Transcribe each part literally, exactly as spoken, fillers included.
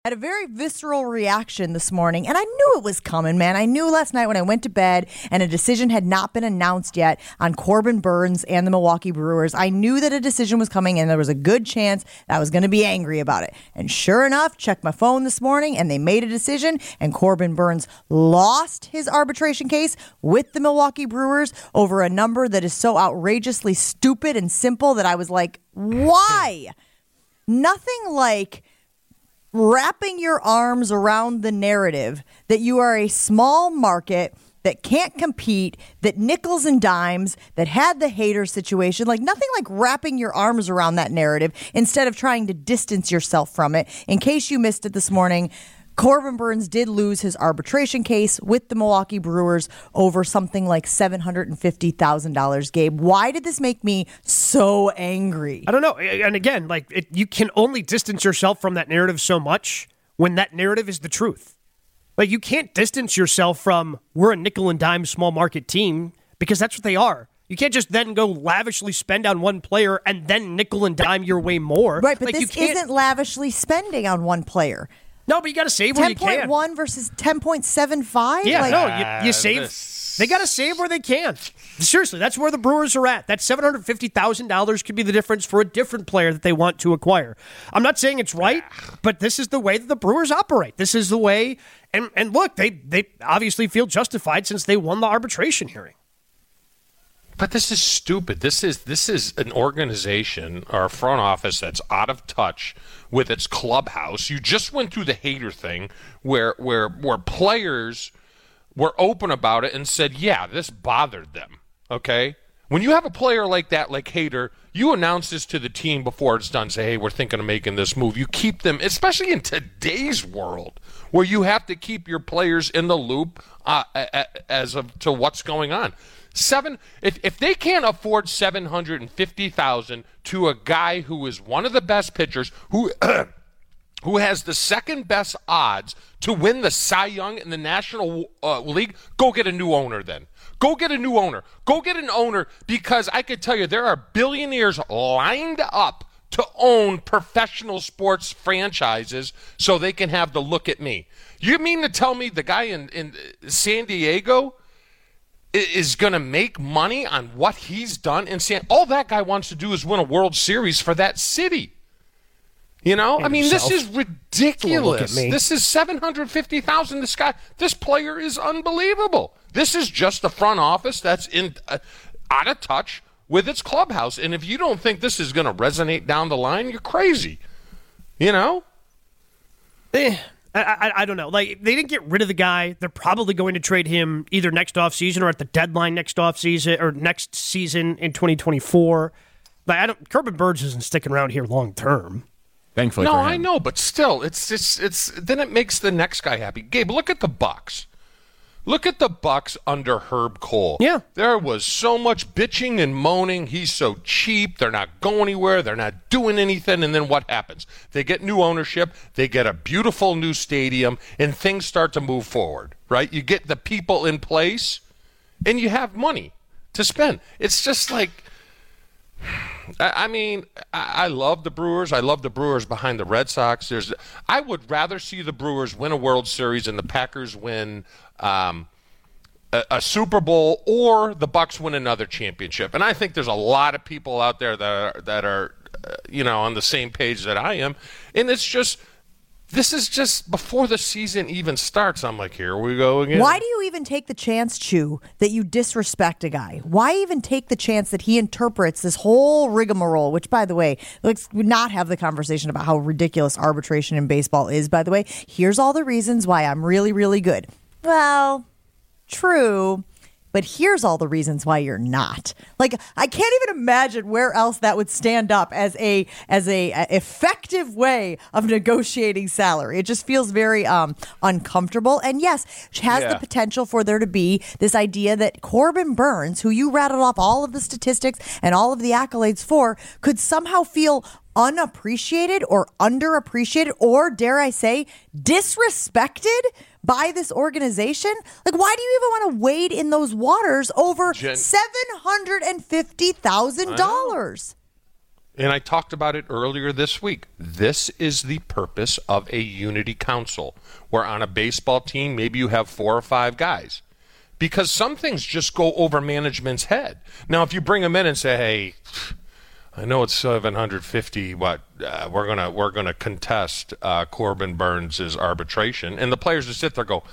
Had a very visceral reaction this morning, and I knew it was coming, man. I knew last night when I went to bed and a decision had not been announced yet on Corbin Burnes and the Milwaukee Brewers. I knew that a decision was coming, and there was a good chance that I was going to be angry about it. And sure enough, checked my phone this morning, and they made a decision, and Corbin Burnes lost his arbitration case with the Milwaukee Brewers over a number that is so outrageously stupid and simple that I was like, why? Nothing like wrapping your arms around the narrative that you are a small market that can't compete, that nickels and dimes, that had the hater situation. Like nothing like wrapping your arms around that narrative instead of trying to distance yourself from it. In case you missed it this morning, Corbin Burnes did lose his arbitration case with the Milwaukee Brewers over something like seven hundred fifty thousand dollars. Gabe, why did this make me so angry? I don't know. And again, like it, you can only distance yourself from that narrative so much when that narrative is the truth. Like you can't distance yourself from we're a nickel and dime small market team because that's what they are. You can't just then go lavishly spend on one player and then nickel and dime your way more. Right, but like, this isn't lavishly spending on one player. No, but you got to save where you can. ten point one versus ten point seven five? Yeah, like, no, you, you save. This. They got to save where they can. Seriously, that's where the Brewers are at. That seven hundred fifty thousand dollars could be the difference for a different player that they want to acquire. I'm not saying it's right, but this is the way that the Brewers operate. This is the way, and, and look, they, they obviously feel justified since they won the arbitration hearing. But this is stupid. This is this is an organization or a front office that's out of touch with its clubhouse. You just went through the hater thing where where where players were open about it and said, yeah, this bothered them. Okay? When you have a player like that, like Hader, you announce this to the team before it's done. Say, hey, we're thinking of making this move. You keep them, especially in today's world, where you have to keep your players in the loop uh, as of to what's going on. Seven. If if they can't afford seven hundred and fifty thousand to a guy who is one of the best pitchers, who who has the second best odds to win the Cy Young in the National uh, League, go get a new owner. Then go get a new owner. Go get an owner because I could tell you there are billionaires lined up to own professional sports franchises so they can have the look at me. You mean to tell me the guy in in San Diego is going to make money on what he's done in San? All that guy wants to do is win a World Series for that city. You know, and I mean, himself. This is ridiculous. This is seven hundred fifty thousand dollars. This guy, this player is unbelievable. This is just the front office that's in uh, out of touch with its clubhouse. And if you don't think this is going to resonate down the line, you're crazy. You know? Eh. I, I I don't know. Like, they didn't get rid of the guy. They're probably going to trade him either next offseason or at the deadline next offseason or next season in twenty twenty-four. Like, I don't. Corbin Burnes isn't sticking around here long term. Thankfully, no, for him. I know, but still, it's it's it's. Then it makes the next guy happy. Gabe, look at the Bucks. Look at the Bucks under Herb Cole. Yeah. There was so much bitching and moaning. He's so cheap. They're not going anywhere. They're not doing anything. And then what happens? They get new ownership. They get a beautiful new stadium, and things start to move forward, right? You get the people in place, and you have money to spend. It's just like, I mean, I love the Brewers. I love the Brewers behind the Red Sox. There's, I would rather see the Brewers win a World Series and the Packers win um, a, a Super Bowl, or the Bucks win another championship. And I think there's a lot of people out there that are, that are, uh, you know, on the same page that I am. And it's just, this is just before the season even starts. I'm like, here we go again. Why do you even take the chance, Chew, that you disrespect a guy? Why even take the chance that he interprets this whole rigmarole, which, by the way, let's not have the conversation about how ridiculous arbitration in baseball is, by the way. Here's all the reasons why I'm really, really good. Well, true. But here's all the reasons why you're not. Like, I can't even imagine where else that would stand up as a as a, a effective way of negotiating salary. It just feels very um, uncomfortable. And yes, has yeah. the potential for there to be this idea that Corbin Burnes, who you rattled off all of the statistics and all of the accolades for, could somehow feel unappreciated or underappreciated or, dare I say, disrespected by this organization. Like, why do you even want to wade in those waters over Jen- seven hundred fifty thousand dollars? And I talked about it earlier this week. This is the purpose of a unity council, where on a baseball team, maybe you have four or five guys. Because some things just go over management's head. Now, if you bring them in and say, hey, I know it's seven hundred fifty, what, uh, we're going to we're gonna contest uh, Corbin Burns' arbitration. And the players just sit there and go,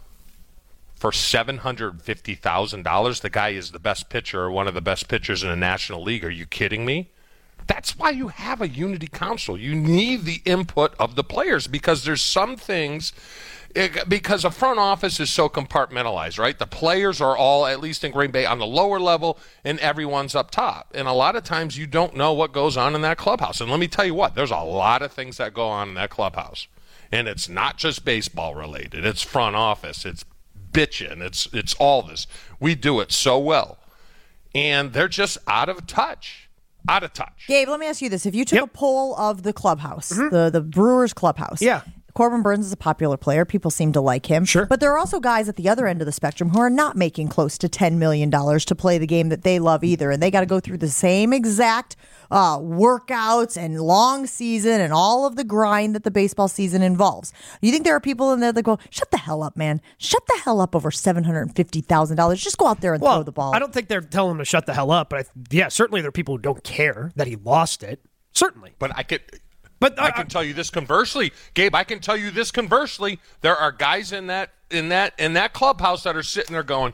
for seven hundred fifty thousand dollars, the guy is the best pitcher or one of the best pitchers in the National League. Are you kidding me? That's why you have a unity council. You need the input of the players, because there's some things, it, because a front office is so compartmentalized, right? The players are all, at least in Green Bay, on the lower level, and everyone's up top. And a lot of times you don't know what goes on in that clubhouse. And let me tell you what, there's a lot of things that go on in that clubhouse. And it's not just baseball related. It's front office. It's bitching. It's, it's all this. We do it so well. And they're just out of touch. Out of touch. Gabe, let me ask you this. If you took Yep. a poll of the clubhouse, mm-hmm. the, the Brewers clubhouse, yeah. Corbin Burns is a popular player. People seem to like him. Sure. But there are also guys at the other end of the spectrum who are not making close to ten million dollars to play the game that they love either. And they got to go through the same exact uh, workouts and long season and all of the grind that the baseball season involves. You think there are people in there that go, shut the hell up, man. Shut the hell up over seven hundred fifty thousand dollars. Just go out there and well, throw the ball. I don't think they're telling him to shut the hell up. But I, yeah, certainly there are people who don't care that he lost it. Certainly. But I could... But I can tell you this conversely, Gabe. I can tell you this conversely. There are guys in that in that in that clubhouse that are sitting there going,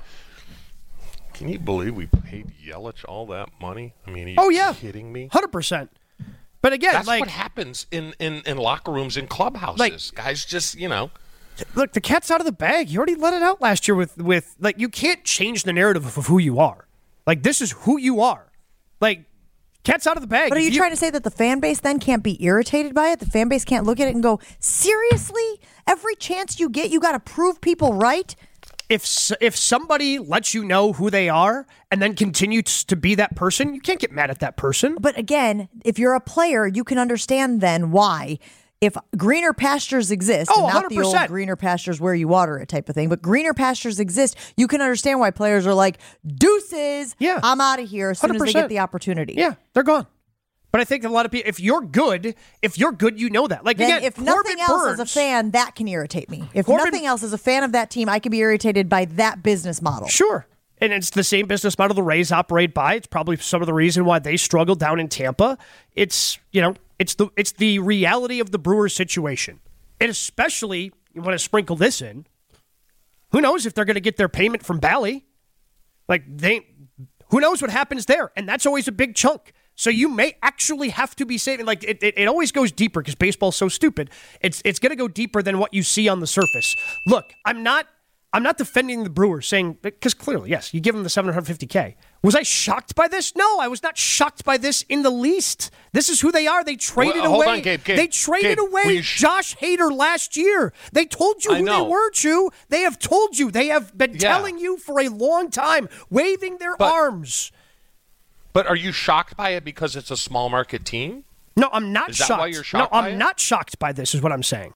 "Can you believe we paid Yelich all that money? I mean, are you oh yeah, kidding me? Hundred percent." But again, that's like, what happens in, in, in locker rooms and clubhouses. Like, guys just you know. Look, the cat's out of the bag. You already let it out last year with with like you can't change the narrative of who you are. Like this is who you are. Like. Cat's out of the bag. But are you, you trying to say that the fan base then can't be irritated by it? The fan base can't look at it and go, seriously? Every chance you get, you got to prove people right? If if somebody lets you know who they are and then continues to be that person, you can't get mad at that person. But again, if you're a player, you can understand then why. If greener pastures exist, oh, and not the old greener pastures where you water it type of thing, but greener pastures exist, you can understand why players are like, deuces, yeah. I'm out of here as soon one hundred percent. as they get the opportunity. Yeah, they're gone. But I think a lot of people, if you're good, if you're good, you know that. Like then again, if Corbin nothing else Burns, as a fan, that can irritate me. If Corbin, nothing else as a fan of that team, I can be irritated by that business model. Sure. And it's the same business model the Rays operate by. It's probably some of the reason why they struggled down in Tampa. It's, you know, it's the it's the reality of the Brewers situation. And especially, you want to sprinkle this in, who knows if they're going to get their payment from Bally? Like, they, who knows what happens there? And that's always a big chunk. So you may actually have to be saving. Like, it, it, it always goes deeper because baseball's so stupid. It's it's going to go deeper than what you see on the surface. Look, I'm not... I'm not defending the Brewers, saying, because clearly, yes, you give them the seven hundred fifty K. Was I shocked by this? No, I was not shocked by this in the least. This is who they are. They traded well, hold away. on, Gabe, Gabe, they traded Gabe, away sh- Josh Hader last year. They told you I who know. they were, Chew. They have told you. They have been Yeah. telling you for a long time, waving their But- arms. But are you shocked by it because it's a small market team? No, I'm not Is that shocked. why you're shocked No, by I'm it? not shocked by this, is what I'm saying.